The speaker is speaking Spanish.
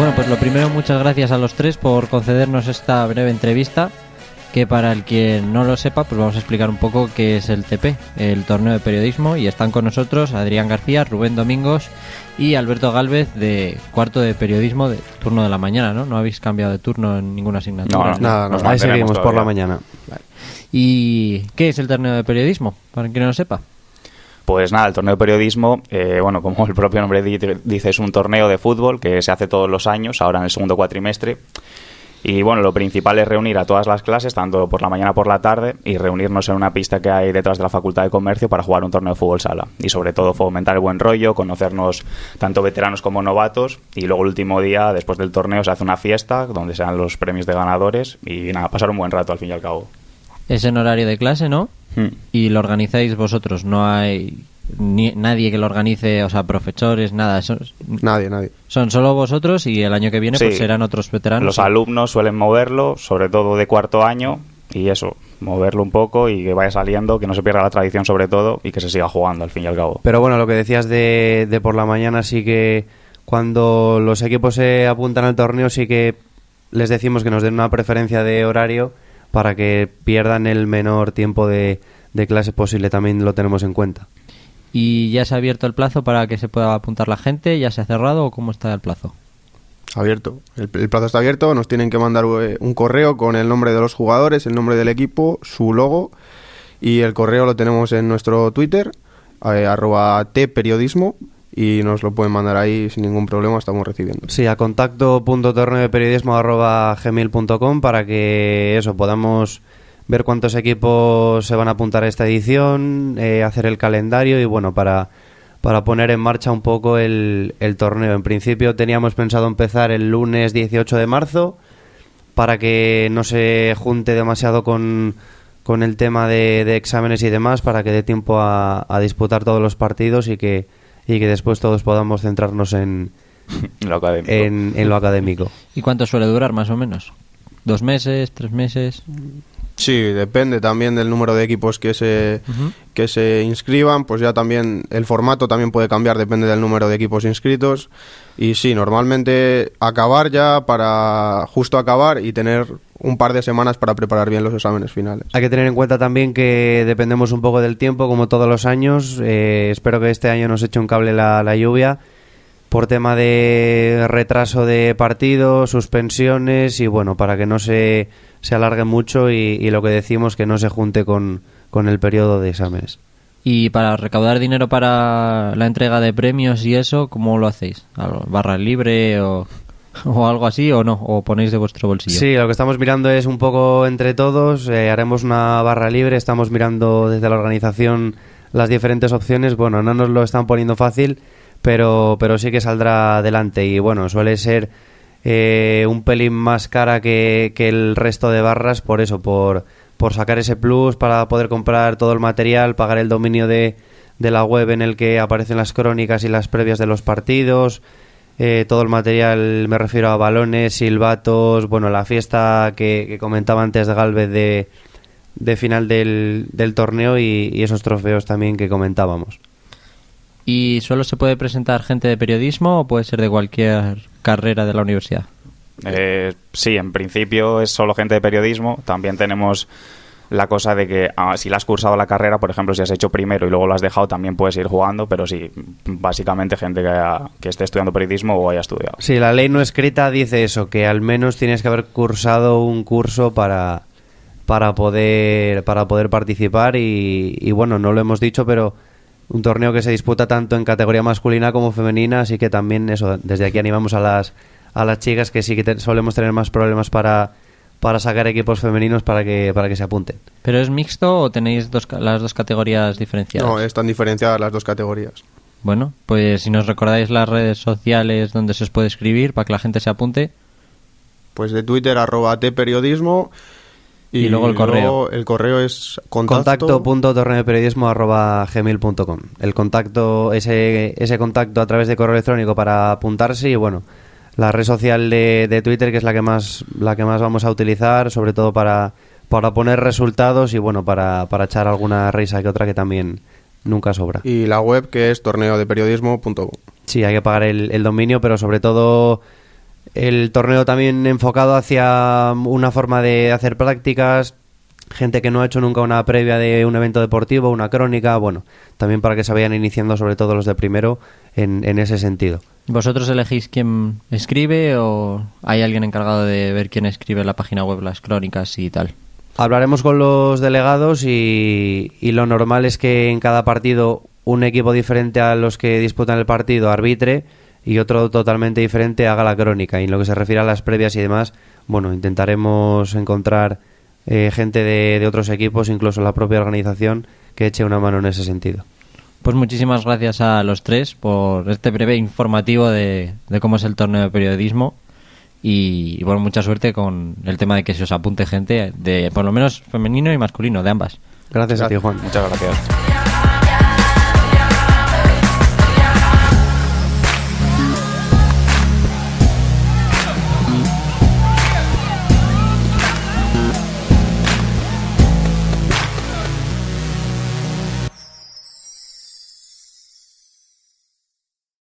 Bueno, pues lo primero, muchas gracias a los tres por concedernos esta breve entrevista, que para el que no lo sepa, pues vamos a explicar un poco qué es el TP, el torneo de periodismo, y están con nosotros Adrián García, Rubén Domingos y Alberto Gálvez, de cuarto de periodismo, de turno de la mañana, ¿no? No habéis cambiado de turno en ninguna asignatura. No, nada, nos ahí seguimos todavía por la mañana. Vale. ¿Y qué es el torneo de periodismo, para el que no lo sepa? Pues nada, el torneo de periodismo, bueno, como el propio nombre dice, es un torneo de fútbol que se hace todos los años, ahora en el segundo cuatrimestre. Y bueno, lo principal es reunir a todas las clases, tanto por la mañana como por la tarde, y reunirnos en una pista que hay detrás de la Facultad de Comercio para jugar un torneo de fútbol sala. Y sobre todo fomentar el buen rollo, conocernos tanto veteranos como novatos. Y luego el último día, después del torneo, se hace una fiesta donde se dan los premios de ganadores. Y nada, pasar un buen rato al fin y al cabo. Es en horario de clase, ¿no? Y lo organizáis vosotros, no hay nadie que lo organice, o sea, profesores, nada. Nadie. Son solo vosotros, y el año que viene pues serán otros veteranos. Los alumnos suelen moverlo, sobre todo de cuarto año, y eso, moverlo un poco y que vaya saliendo, que no se pierda la tradición sobre todo y que se siga jugando al fin y al cabo. Pero bueno, lo que decías de por la mañana, sí que cuando los equipos se apuntan al torneo sí que les decimos que nos den una preferencia de horario para que pierdan el menor tiempo de clase posible, también lo tenemos en cuenta. ¿Y ya se ha abierto el plazo para que se pueda apuntar la gente? ¿Ya se ha cerrado o cómo está el plazo? Abierto. El plazo está abierto, nos tienen que mandar un correo con el nombre de los jugadores, el nombre del equipo, su logo, y el correo lo tenemos en nuestro Twitter, @tperiodismo, y nos lo pueden mandar ahí sin ningún problema, estamos recibiendo. Sí, a contacto.torneodeperiodismo@gmail.com para que eso podamos ver cuántos equipos se van a apuntar a esta edición, hacer el calendario y bueno, para poner en marcha un poco el torneo. En principio teníamos pensado empezar el lunes 18 de marzo para que no se junte demasiado con el tema de exámenes y demás, para que dé tiempo a disputar todos los partidos y que después todos podamos centrarnos en lo académico. En lo académico. ¿Y cuánto suele durar más o menos? ¿2 meses? ¿3 meses? Sí, depende también del número de equipos que se inscriban, pues ya también el formato también puede cambiar, depende del número de equipos inscritos. Y sí, normalmente acabar ya para justo acabar y tener un par de semanas para preparar bien los exámenes finales. Hay que tener en cuenta también que dependemos un poco del tiempo, como todos los años. Espero que este año nos eche un cable la lluvia por tema de retraso de partidos, suspensiones y bueno, para que no se alargue mucho y lo que decimos, que no se junte con el periodo de exámenes. Y para recaudar dinero para la entrega de premios y eso, ¿cómo lo hacéis? ¿Barra libre o algo así o no? ¿O ponéis de vuestro bolsillo? Sí, lo que estamos mirando es un poco entre todos. Haremos una barra libre, estamos mirando desde la organización las diferentes opciones. Bueno, no nos lo están poniendo fácil, pero sí que saldrá adelante. Y bueno, suele ser un pelín más cara que el resto de barras, por eso, por sacar ese plus para poder comprar todo el material, pagar el dominio de la web en el que aparecen las crónicas y las previas de los partidos, todo el material, me refiero a balones, silbatos, bueno, la fiesta que comentaba antes de Gálvez de final del torneo y esos trofeos también que comentábamos. ¿Y solo se puede presentar gente de periodismo o puede ser de cualquier carrera de la universidad? Sí, en principio es solo gente de periodismo. También tenemos la cosa de que si la has cursado la carrera, por ejemplo, si has hecho primero y luego lo has dejado, también puedes ir jugando, pero sí, básicamente gente que esté estudiando periodismo o haya estudiado. Sí, la ley no escrita dice eso, que al menos tienes que haber cursado un curso para poder participar y bueno, no lo hemos dicho, pero un torneo que se disputa tanto en categoría masculina como femenina, así que también eso, desde aquí animamos a las chicas, que sí que solemos tener más problemas para sacar equipos femeninos para que se apunten. ¿Pero es mixto o tenéis las dos categorías diferenciadas? No, están diferenciadas las dos categorías. Bueno, pues si nos recordáis las redes sociales donde se os puede escribir para que la gente se apunte. Pues de Twitter @tperiodismo y luego el correo. El correo es contacto.torneodeperiodismo@gmail.com. El contacto, ese contacto a través de correo electrónico para apuntarse y bueno, la red social de Twitter, que es la que más vamos a utilizar, sobre todo para poner resultados y bueno, para echar alguna risa que otra, que también nunca sobra. Y la web, que es torneodeperiodismo.com. Sí, hay que pagar el dominio, pero sobre todo El torneo también enfocado hacia una forma de hacer prácticas, gente que no ha hecho nunca una previa de un evento deportivo, una crónica, bueno, también para que se vayan iniciando sobre todo los de primero en ese sentido. ¿Vosotros elegís quién escribe o hay alguien encargado de ver quién escribe en la página web las crónicas y tal? Hablaremos con los delegados y lo normal es que en cada partido un equipo diferente a los que disputan el partido arbitre y otro totalmente diferente haga la crónica. Y en lo que se refiere a las previas y demás, bueno, intentaremos encontrar gente de otros equipos, incluso la propia organización, que eche una mano en ese sentido. Pues muchísimas gracias a los tres por este breve informativo de cómo es el torneo de periodismo y bueno, mucha suerte con el tema de que se os apunte gente de por lo menos femenino y masculino, de ambas. Gracias a ti, Juan. Muchas gracias.